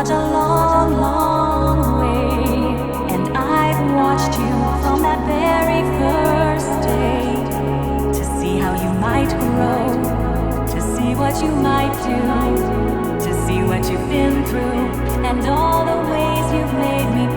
such a long, long way. And I've watched you from that very first day to see how you might grow, to see what you might do, to see what you've been through, and all the ways you've made me